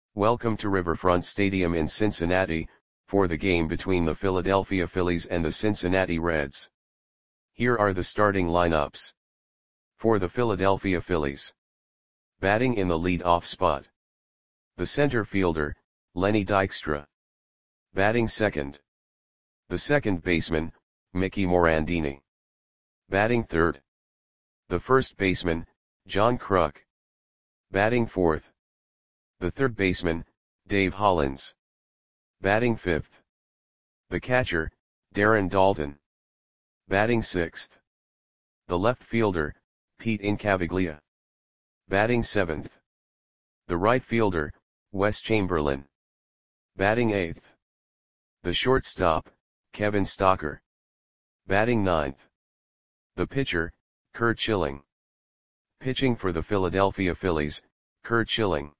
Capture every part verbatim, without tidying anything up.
Welcome to Riverfront Stadium in Cincinnati, for the game between the Philadelphia Phillies and the Cincinnati Reds. Here are the starting lineups. For the Philadelphia Phillies. Batting in the lead-off spot. The center fielder, Lenny Dykstra. Batting second. The second baseman, Mickey Morandini. Batting third. The first baseman, John Kruk. Batting fourth. The third baseman, Dave Hollins. Batting fifth. The catcher, Darren Daulton. Batting sixth. The left fielder, Pete Incaviglia. Batting seventh. The right fielder, Wes Chamberlain. Batting eighth. The shortstop, Kevin Stocker. Batting ninth. The pitcher, Curt Schilling. Pitching for the Philadelphia Phillies, Curt Schilling.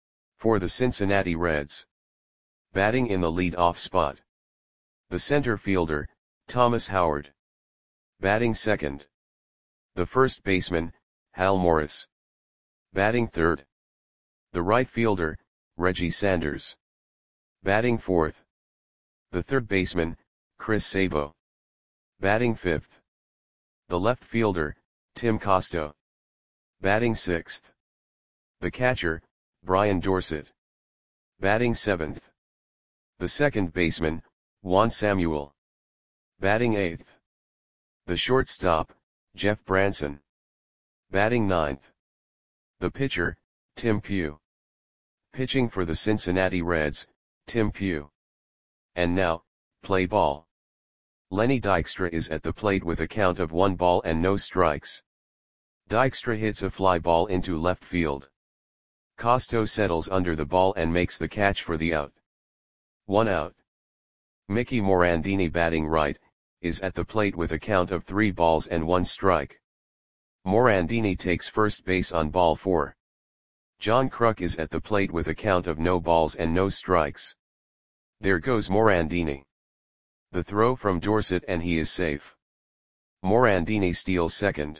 For the Cincinnati Reds. Batting in the lead-off spot. The center fielder, Thomas Howard. Batting second. The first baseman, Hal Morris. Batting third. The right fielder, Reggie Sanders. Batting fourth. The third baseman, Chris Sabo. Batting fifth. The left fielder, Tim Costo. Batting sixth. The catcher, Brian Dorsett. Batting seventh. The second baseman, Juan Samuel. Batting eighth. The shortstop, Jeff Branson. Batting ninth. The pitcher, Tim Pugh. Pitching for the Cincinnati Reds, Tim Pugh. And now, play ball. Lenny Dykstra is at the plate with a count of one ball and no strikes. Dykstra hits a fly ball into left field. Costo settles under the ball and makes the catch for the out. One out. Mickey Morandini, batting right, is at the plate with a count of three balls and one strike. Morandini takes first base on ball four. John Kruk is at the plate with a count of no balls and no strikes. There goes Morandini. The throw from Dorsett and he is safe. Morandini steals second.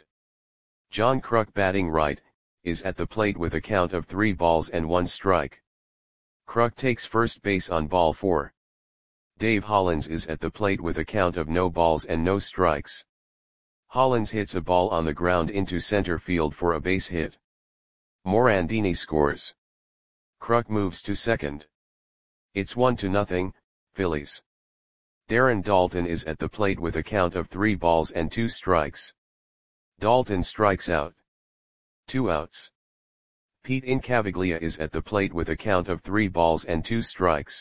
John Kruk, batting right, is at the plate with a count of three balls and one strike. Kruk takes first base on ball four. Dave Hollins is at the plate with a count of no balls and no strikes. Hollins hits a ball on the ground into center field for a base hit. Morandini scores. Kruk moves to second. It's one to nothing, Phillies. Darren Daulton is at the plate with a count of three balls and two strikes. Daulton strikes out. Two outs. Pete Incaviglia is at the plate with a count of three balls and two strikes.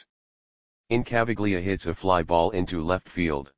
Incaviglia hits a fly ball into left field.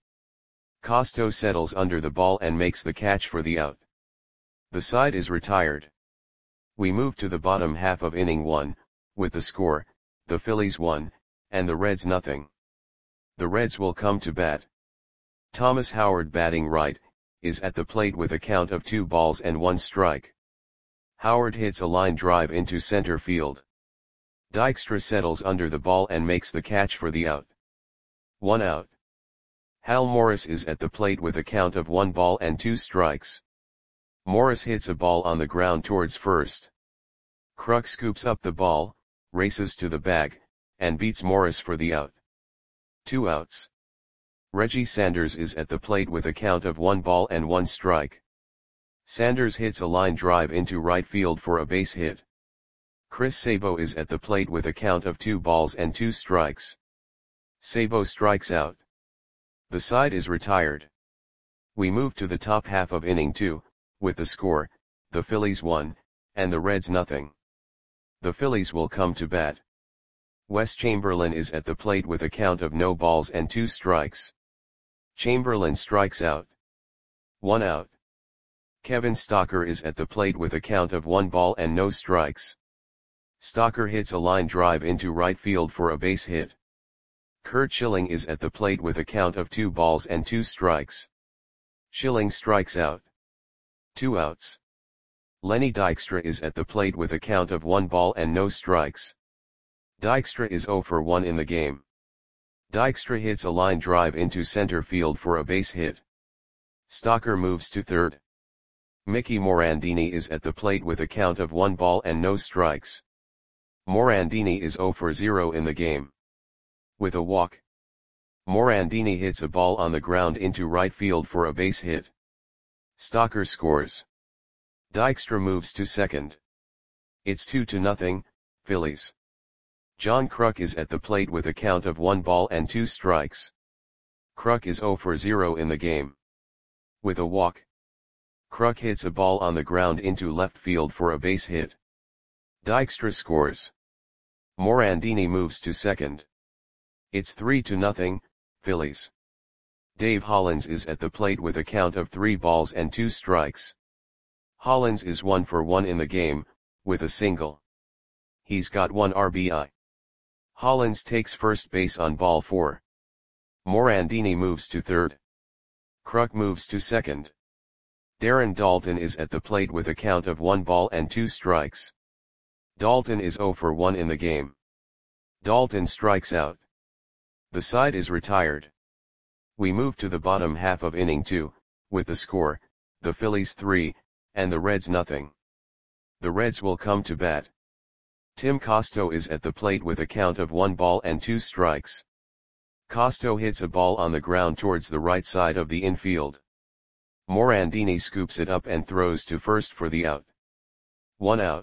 Costo settles under the ball and makes the catch for the out. The side is retired. We move to the bottom half of inning one, with the score, the Phillies one, and the Reds nothing. The Reds will come to bat. Thomas Howard, batting right, is at the plate with a count of two balls and one strike. Howard hits a line drive into center field. Dykstra settles under the ball and makes the catch for the out. One out. Hal Morris is at the plate with a count of one ball and two strikes. Morris hits a ball on the ground towards first. Kruk scoops up the ball, races to the bag, and beats Morris for the out. Two outs. Reggie Sanders is at the plate with a count of one ball and one strike. Sanders hits a line drive into right field for a base hit. Chris Sabo is at the plate with a count of two balls and two strikes. Sabo strikes out. The side is retired. We move to the top half of inning two, with the score, the Phillies one, and the Reds nothing. The Phillies will come to bat. Wes Chamberlain is at the plate with a count of no balls and two strikes. Chamberlain strikes out. One out. Kevin Stocker is at the plate with a count of one ball and no strikes. Stocker hits a line drive into right field for a base hit. Curt Schilling is at the plate with a count of two balls and two strikes. Schilling strikes out. Two outs. Lenny Dykstra is at the plate with a count of one ball and no strikes. Dykstra is zero for one in the game. Dykstra hits a line drive into center field for a base hit. Stocker moves to third. Mickey Morandini is at the plate with a count of one ball and no strikes. Morandini is zero for zero in the game. With a walk, Morandini hits a ball on the ground into right field for a base hit. Stocker scores. Dykstra moves to second. It's two to nothing, Phillies. John Kruk is at the plate with a count of one ball and two strikes. Kruk is zero for zero in the game. With a walk, Kruk hits a ball on the ground into left field for a base hit. Dykstra scores. Morandini moves to second. It's three to nothing, Phillies. Dave Hollins is at the plate with a count of three balls and two strikes. Hollins is one for one in the game, with a single. He's got one R B I. Hollins takes first base on ball four. Morandini moves to third. Kruk moves to second. Darren Daulton is at the plate with a count of one ball and two strikes. Daulton is zero for one in the game. Daulton strikes out. The side is retired. We move to the bottom half of inning two, with the score, the Phillies three, and the Reds nothing. The Reds will come to bat. Tim Costo is at the plate with a count of one ball and two strikes. Costo hits a ball on the ground towards the right side of the infield. Morandini scoops it up and throws to first for the out. One out.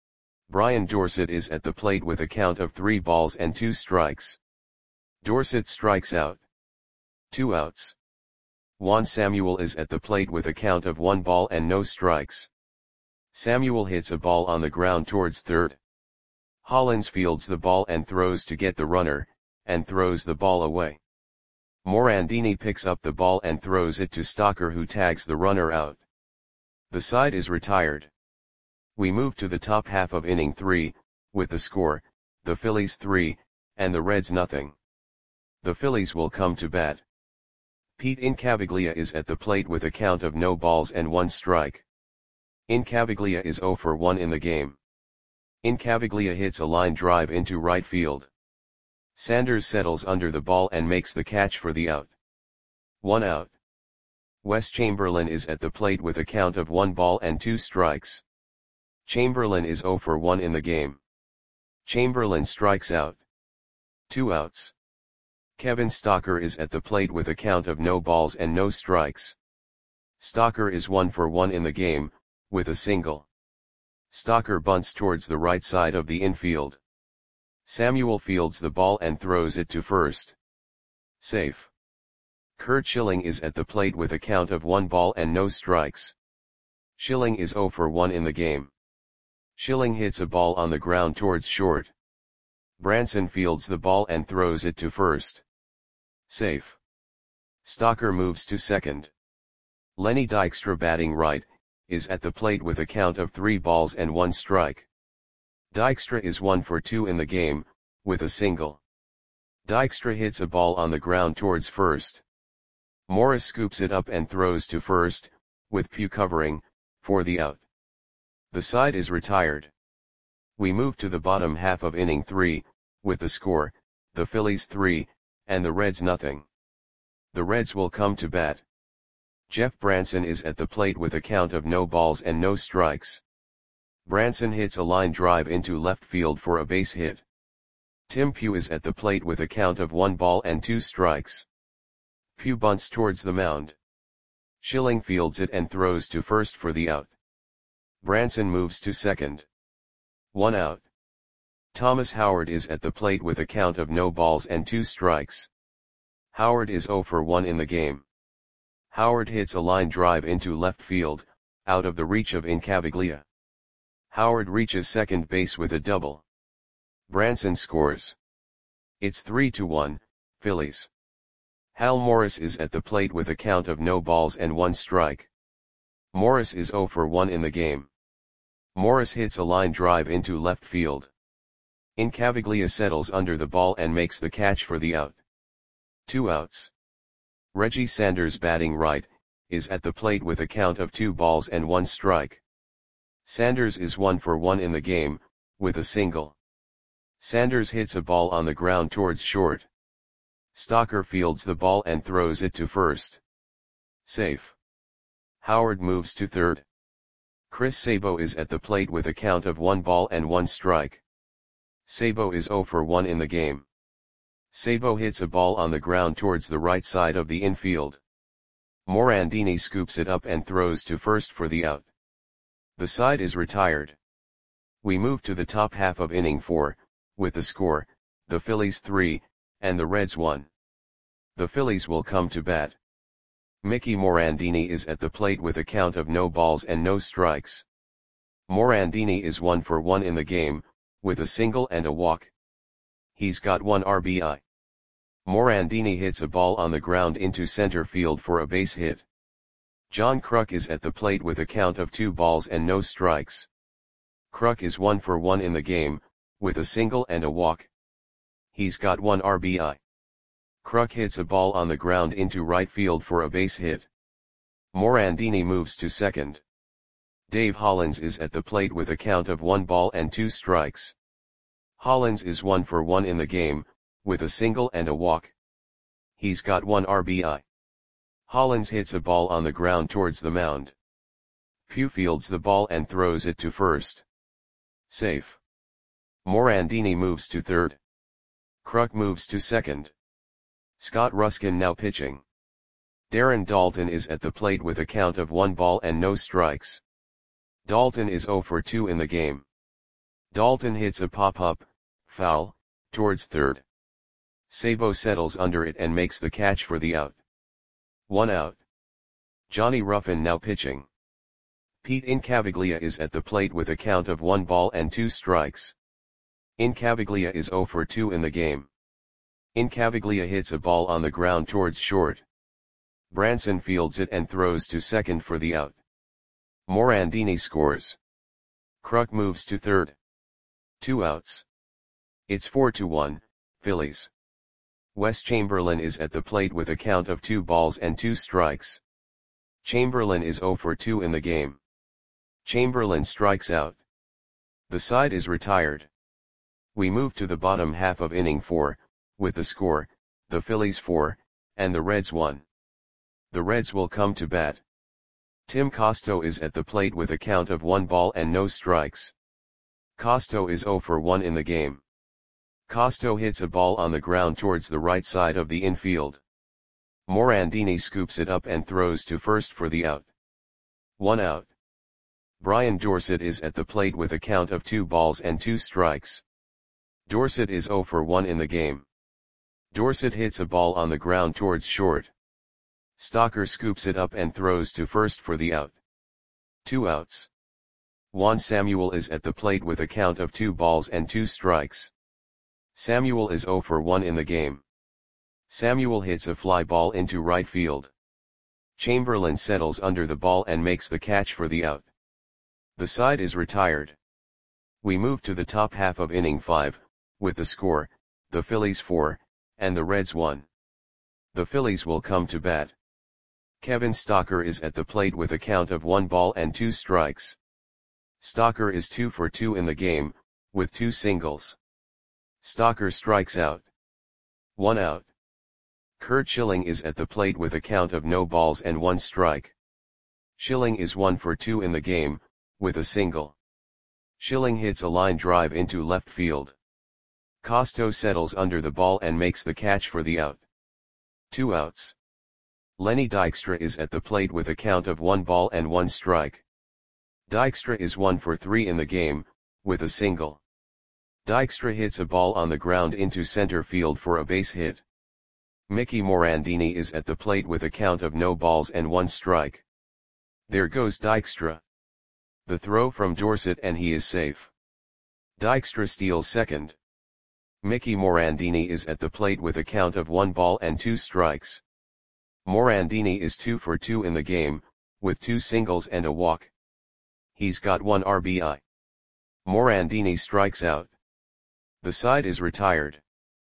Brian Dorsett is at the plate with a count of three balls and two strikes. Dorsett strikes out. Two outs. Juan Samuel is at the plate with a count of one ball and no strikes. Samuel hits a ball on the ground towards third. Hollins fields the ball and throws to get the runner, and throws the ball away. Morandini picks up the ball and throws it to Stocker, who tags the runner out. The side is retired. We move to the top half of inning three, with the score, the Phillies three, and the Reds nothing. The Phillies will come to bat. Pete Incaviglia is at the plate with a count of no balls and one strike. Incaviglia is zero for one in the game. Incaviglia hits a line drive into right field. Sanders settles under the ball and makes the catch for the out. One out. Wes Chamberlain is at the plate with a count of one ball and two strikes. Chamberlain is zero for one in the game. Chamberlain strikes out. Two outs. Kevin Stocker is at the plate with a count of no balls and no strikes. Stocker is one for one in the game, with a single. Stocker bunts towards the right side of the infield. Samuel fields the ball and throws it to first. Safe. Curt Schilling is at the plate with a count of one ball and no strikes. Schilling is zero for one in the game. Schilling hits a ball on the ground towards short. Branson fields the ball and throws it to first. Safe. Stocker moves to second. Lenny Dykstra, batting right, is at the plate with a count of three balls and one strike. Dykstra is one for two in the game, with a single. Dykstra hits a ball on the ground towards first. Morris scoops it up and throws to first, with Pugh covering, for the out. The side is retired. We move to the bottom half of inning three, with the score, the Phillies three, and the Reds nothing. The Reds will come to bat. Jeff Branson is at the plate with a count of no balls and no strikes. Branson hits a line drive into left field for a base hit. Tim Pugh is at the plate with a count of one ball and two strikes. Pugh bunts towards the mound. Schilling fields it and throws to first for the out. Branson moves to second. One out. Thomas Howard is at the plate with a count of no balls and two strikes. Howard is zero for one in the game. Howard hits a line drive into left field, out of the reach of Incaviglia. Howard reaches second base with a double. Branson scores. It's three to one, Phillies. Hal Morris is at the plate with a count of no balls and one strike. Morris is zero for one in the game. Morris hits a line drive into left field. Incaviglia settles under the ball and makes the catch for the out. Two outs. Reggie Sanders, batting right, is at the plate with a count of two balls and one strike. Sanders is one for one in the game, with a single. Sanders hits a ball on the ground towards short. Stocker fields the ball and throws it to first. Safe. Howard moves to third. Chris Sabo is at the plate with a count of one ball and one strike. Sabo is zero for one in the game. Sabo hits a ball on the ground towards the right side of the infield. Morandini scoops it up and throws to first for the out. The side is retired. We move to the top half of inning four, with the score, the Phillies three, and the Reds one. The Phillies will come to bat. Mickey Morandini is at the plate with a count of no balls and no strikes. Morandini is one for one in the game, with a single and a walk. He's got one R B I. Morandini hits a ball on the ground into center field for a base hit. John Kruk is at the plate with a count of two balls and no strikes. Kruk is one for one in the game, with a single and a walk. He's got one R B I. Kruk hits a ball on the ground into right field for a base hit. Morandini moves to second. Dave Hollins is at the plate with a count of one ball and two strikes. Hollins is one for one in the game, with a single and a walk. He's got one R B I. Hollins hits a ball on the ground towards the mound. Pugh fields the ball and throws it to first. Safe. Morandini moves to third. Kruk moves to second. Scott Ruskin now pitching. Darren Daulton is at the plate with a count of one ball and no strikes. Daulton is zero for two in the game. Daulton hits a pop-up, foul, towards third. Sabo settles under it and makes the catch for the out. One out. Johnny Ruffin now pitching. Pete Incaviglia is at the plate with a count of one ball and two strikes. Incaviglia is zero for two in the game. Incaviglia hits a ball on the ground towards short. Branson fields it and throws to second for the out. Morandini scores. Kruk moves to third. Two outs. It's four to one, Phillies. Wes Chamberlain is at the plate with a count of two balls and two strikes. Chamberlain is zero for two in the game. Chamberlain strikes out. The side is retired. We move to the bottom half of inning four, with the score, the Phillies four, and the Reds one. The Reds will come to bat. Tim Costo is at the plate with a count of one ball and no strikes. Costo is zero for one in the game. Costo hits a ball on the ground towards the right side of the infield. Morandini scoops it up and throws to first for the out. One out. Brian Dorsett is at the plate with a count of two balls and two strikes. Dorsett is zero for one in the game. Dorsett hits a ball on the ground towards short. Stalker scoops it up and throws to first for the out. Two outs. Juan Samuel is at the plate with a count of two balls and two strikes. Samuel is zero for one in the game. Samuel hits a fly ball into right field. Chamberlain settles under the ball and makes the catch for the out. The side is retired. We move to the top half of inning five, with the score, the Phillies four, and the Reds one. The Phillies will come to bat. Kevin Stalker is at the plate with a count of one ball and two strikes. Stalker is two for two in the game, with two singles. Stalker strikes out. One out. Kurt Schilling is at the plate with a count of no balls and one strike. Schilling is one for two in the game, with a single. Schilling hits a line drive into left field. Costo settles under the ball and makes the catch for the out. Two outs. Lenny Dykstra is at the plate with a count of one ball and one strike. Dykstra is one for three in the game, with a single. Dykstra hits a ball on the ground into center field for a base hit. Mickey Morandini is at the plate with a count of no balls and one strike. There goes Dykstra. The throw from Dorsett and he is safe. Dykstra steals second. Mickey Morandini is at the plate with a count of one ball and two strikes. Morandini is two for two in the game, with two singles and a walk. He's got one R B I. Morandini strikes out. The side is retired.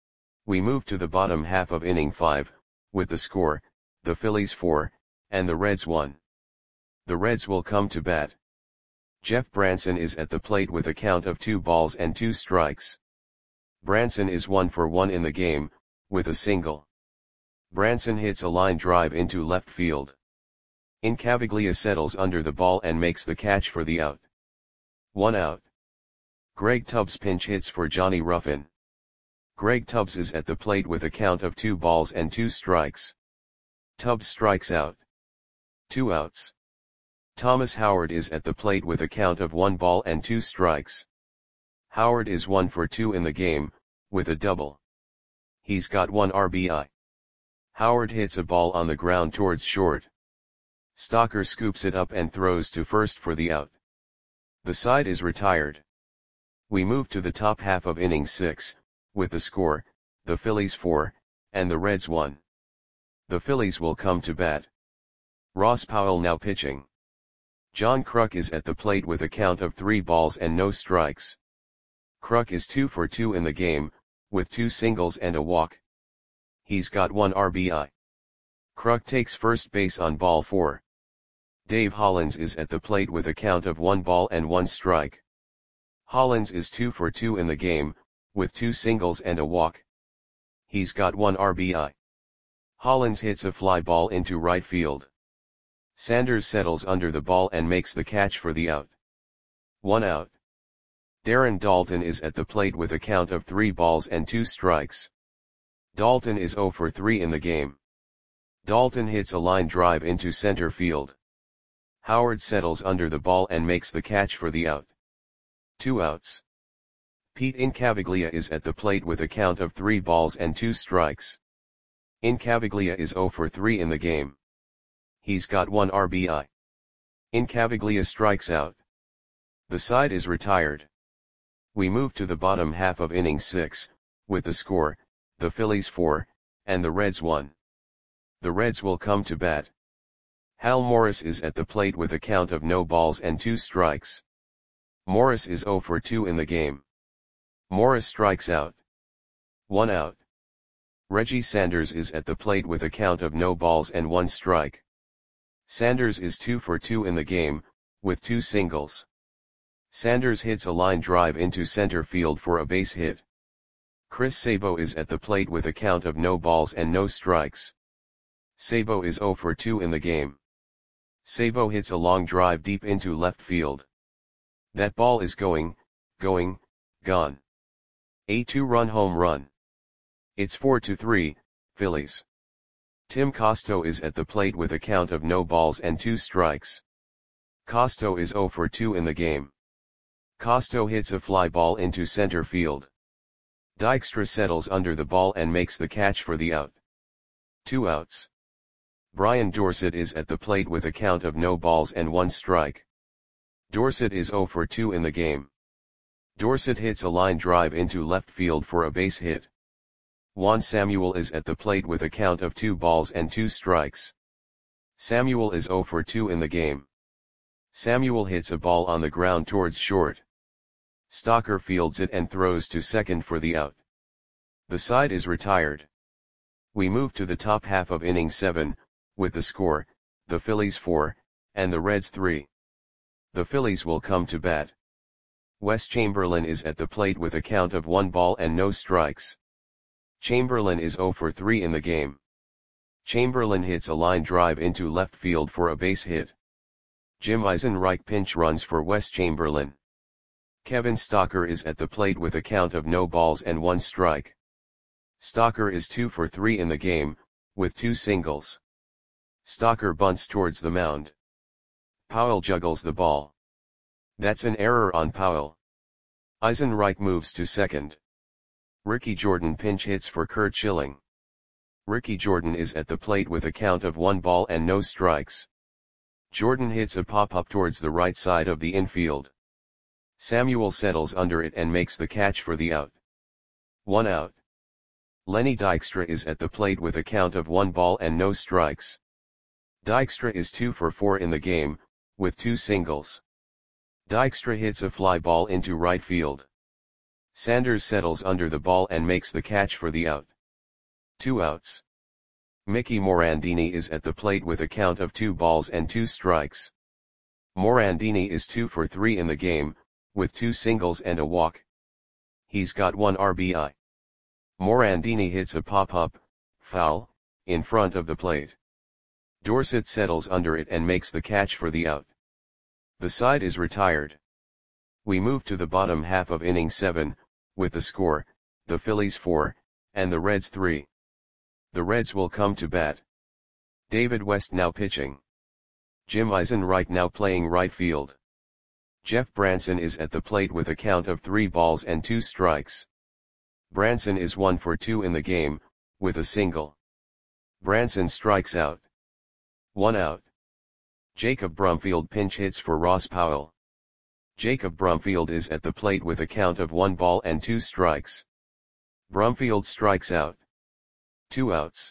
We move to the bottom half of inning five, with the score, the Phillies four, and the Reds one. The Reds will come to bat. Jeff Branson is at the plate with a count of two balls and two strikes. Branson is one for one in the game, with a single. Branson hits a line drive into left field. Incaviglia settles under the ball and makes the catch for the out. One out. Greg Tubbs pinch hits for Johnny Ruffin. Greg Tubbs is at the plate with a count of two balls and two strikes. Tubbs strikes out. Two outs. Thomas Howard is at the plate with a count of one ball and two strikes. Howard is one for two in the game, with a double. He's got one R B I. Howard hits a ball on the ground towards short. Stocker scoops it up and throws to first for the out. The side is retired. We move to the top half of inning six, with the score, the Phillies four, and the Reds one. The Phillies will come to bat. Ross Powell now pitching. John Kruk is at the plate with a count of three balls and no strikes. Kruk is two for two in the game, with two singles and a walk. He's got one R B I. Kruk takes first base on ball four. Dave Hollins is at the plate with a count of one ball and one strike. Hollins is two for two in the game, with two singles and a walk. He's got one R B I. Hollins hits a fly ball into right field. Sanders settles under the ball and makes the catch for the out. One out. Darren Daulton is at the plate with a count of three balls and two strikes. Daulton is zero for three in the game. Daulton hits a line drive into center field. Howard settles under the ball and makes the catch for the out. Two outs. Pete Incaviglia is at the plate with a count of three balls and two strikes. Incaviglia is zero for three in the game. He's got one R B I. Incaviglia strikes out. The side is retired. We move to the bottom half of inning six, with the score, the Phillies four, and the Reds one. The Reds will come to bat. Hal Morris is at the plate with a count of no balls and two strikes. Morris is zero for two in the game. Morris strikes out. One out. Reggie Sanders is at the plate with a count of no balls and one strike. Sanders is two for two in the game, with two singles. Sanders hits a line drive into center field for a base hit. Chris Sabo is at the plate with a count of no balls and no strikes. Sabo is zero for two in the game. Sabo hits a long drive deep into left field. That ball is going, going, gone. A two-run home run. It's four to three, Phillies. Tim Costo is at the plate with a count of no balls and two strikes. Costo is zero for two in the game. Costo hits a fly ball into center field. Dykstra settles under the ball and makes the catch for the out. Two outs. Brian Dorsett is at the plate with a count of no balls and one strike. Dorsett is zero for two in the game. Dorsett hits a line drive into left field for a base hit. Juan Samuel is at the plate with a count of two balls and two strikes. Samuel is zero for two in the game. Samuel hits a ball on the ground towards short. Stocker fields it and throws to second for the out. The side is retired. We move to the top half of inning seven, with the score, the Phillies four, and the Reds three. The Phillies will come to bat. Wes Chamberlain is at the plate with a count of one ball and no strikes. Chamberlain is zero for three in the game. Chamberlain hits a line drive into left field for a base hit. Jim Eisenreich pinch runs for Wes Chamberlain. Kevin Stocker is at the plate with a count of no balls and one strike. Stocker is two for three in the game, with two singles. Stocker bunts towards the mound. Powell juggles the ball. That's an error on Powell. Eisenreich moves to second. Ricky Jordan pinch hits for Curt Schilling. Ricky Jordan is at the plate with a count of one ball and no strikes. Jordan hits a pop-up towards the right side of the infield. Samuel settles under it and makes the catch for the out. One out. Lenny Dykstra is at the plate with a count of one ball and no strikes. Dykstra is two for four in the game, with two singles. Dykstra hits a fly ball into right field. Sanders settles under the ball and makes the catch for the out. Two outs. Mickey Morandini is at the plate with a count of two balls and two strikes. Morandini is two for three in the game, with two singles and a walk. He's got one R B I. Morandini hits a pop-up, foul, in front of the plate. Dorsett settles under it and makes the catch for the out. The side is retired. We move to the bottom half of inning seven, with the score, the Phillies four, and the Reds three. The Reds will come to bat. David West now pitching. Jim Eisenreich now playing right field. Jeff Branson is at the plate with a count of three balls and two strikes. Branson is one for two in the game, with a single. Branson strikes out. One out. Jacob Brumfield pinch hits for Ross Powell. Jacob Brumfield is at the plate with a count of one ball and two strikes. Brumfield strikes out. Two outs.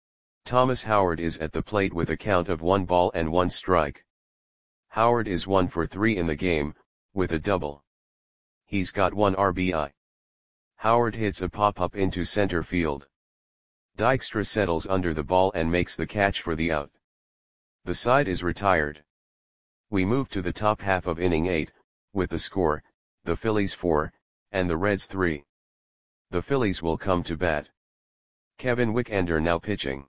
Thomas Howard is at the plate with a count of one ball and one strike. Howard is one for three in the game, with a double. He's got one R B I. Howard hits a pop-up into center field. Dykstra settles under the ball and makes the catch for the out. The side is retired. We move to the top half of inning eight, with the score, the Phillies four, and the Reds three. The Phillies will come to bat. Kevin Wickender now pitching.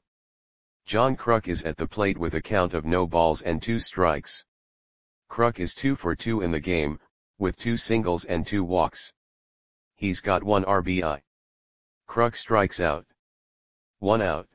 John Kruk is at the plate with a count of no balls and two strikes. Kruk is two for two in the game, with two singles and two walks. He's got one R B I. Kruk strikes out. One out.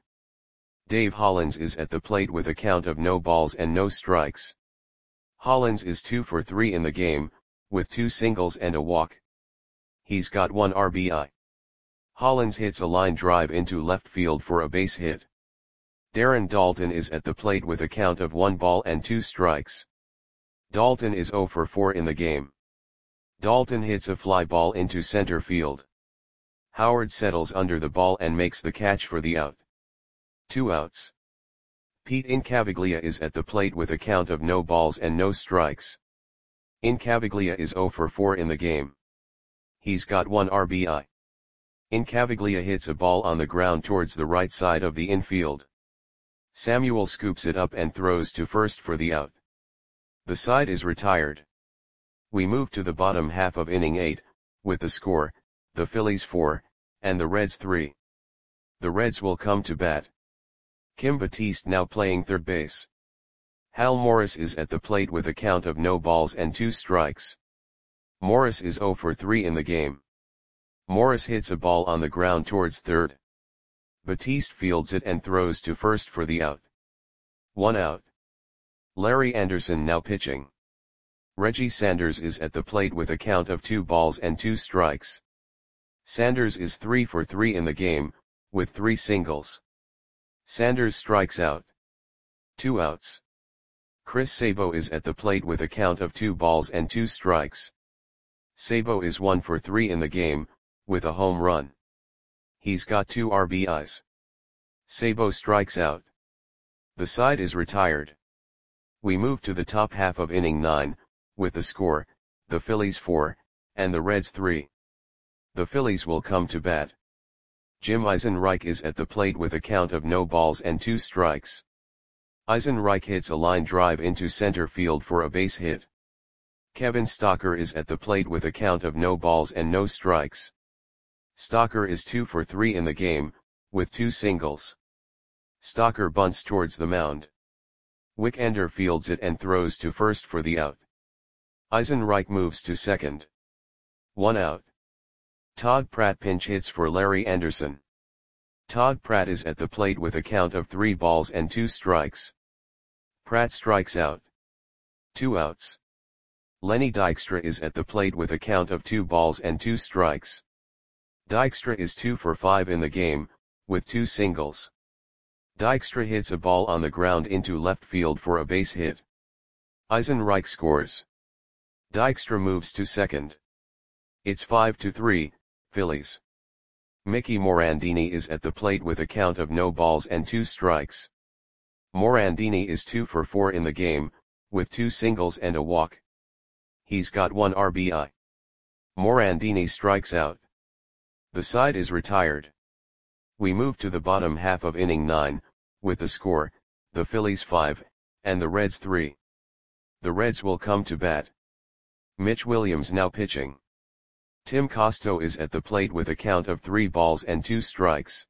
Dave Hollins is at the plate with a count of no balls and no strikes. Hollins is two for three in the game, with two singles and a walk. He's got one R B I. Hollins hits a line drive into left field for a base hit. Darren Daulton is at the plate with a count of one ball and two strikes. Daulton is zero for four in the game. Daulton hits a fly ball into center field. Howard settles under the ball and makes the catch for the out. Two outs. Pete Incaviglia is at the plate with a count of no balls and no strikes. Incaviglia is zero for four in the game. He's got one R B I. Incaviglia hits a ball on the ground towards the right side of the infield. Samuel scoops it up and throws to first for the out. The side is retired. We move to the bottom half of inning eight, with the score, the Phillies four, and the Reds three. The Reds will come to bat. Kim Batiste now playing third base. Hal Morris is at the plate with a count of no balls and two strikes. Morris is zero for three in the game. Morris hits a ball on the ground towards third. Batiste fields it and throws to first for the out. One out. Larry Anderson now pitching. Reggie Sanders is at the plate with a count of two balls and two strikes. Sanders is three for three in the game, with three singles. Sanders strikes out. Two outs. Chris Sabo is at the plate with a count of two balls and two strikes. Sabo is one for three in the game, with a home run. He's got two R B Is. Sabo strikes out. The side is retired. We move to the top half of inning nine, with the score, the Phillies four, and the Reds three. The Phillies will come to bat. Jim Eisenreich is at the plate with a count of no balls and two strikes. Eisenreich hits a line drive into center field for a base hit. Kevin Stocker is at the plate with a count of no balls and no strikes. Stocker is two for three in the game, with two singles. Stocker bunts towards the mound. Wickender fields it and throws to first for the out. Eisenreich moves to second. One out. Todd Pratt pinch hits for Larry Anderson. Todd Pratt is at the plate with a count of three balls and two strikes. Pratt strikes out. Two outs. Lenny Dykstra is at the plate with a count of two balls and two strikes. Dykstra is two for five in the game, with two singles. Dykstra hits a ball on the ground into left field for a base hit. Eisenreich scores. Dykstra moves to second. It's five to three, Phillies. Mickey Morandini is at the plate with a count of no balls and two strikes. Morandini is two for four in the game, with two singles and a walk. He's got one R B I. Morandini strikes out. The side is retired. We move to the bottom half of inning nine, with the score, the Phillies five, and the Reds three. The Reds will come to bat. Mitch Williams now pitching. Tim Costo is at the plate with a count of three balls and two strikes.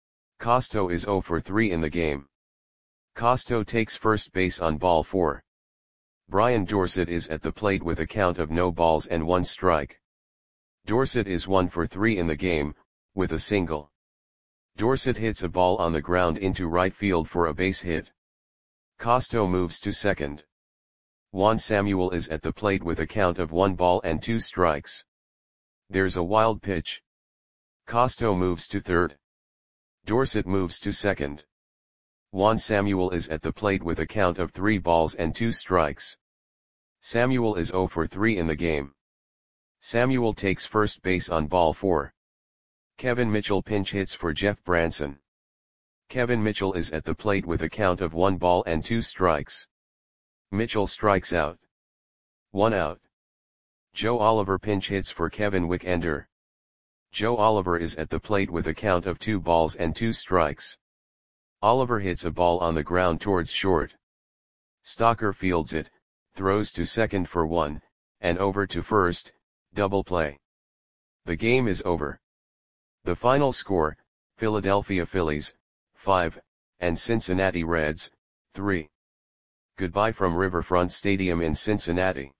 Costo is zero for three in the game. Costo takes first base on ball four. Brian Dorsett is at the plate with a count of no balls and one strike. Dorsett is one for three in the game, with a single. Dorsett hits a ball on the ground into right field for a base hit. Costo moves to second. Juan Samuel is at the plate with a count of one ball and two strikes. There's a wild pitch. Costo moves to third. Dorsett moves to second. Juan Samuel is at the plate with a count of three balls and two strikes. Samuel is zero for three in the game. Samuel takes first base on ball four. Kevin Mitchell pinch hits for Jeff Branson. Kevin Mitchell is at the plate with a count of one ball and two strikes. Mitchell strikes out. One out. Joe Oliver pinch hits for Kevin Wickender. Joe Oliver is at the plate with a count of two balls and two strikes. Oliver hits a ball on the ground towards short. Stocker fields it, throws to second for one, and over to first, double play. The game is over. The final score, Philadelphia Phillies, five, and Cincinnati Reds, three. Goodbye from Riverfront Stadium in Cincinnati.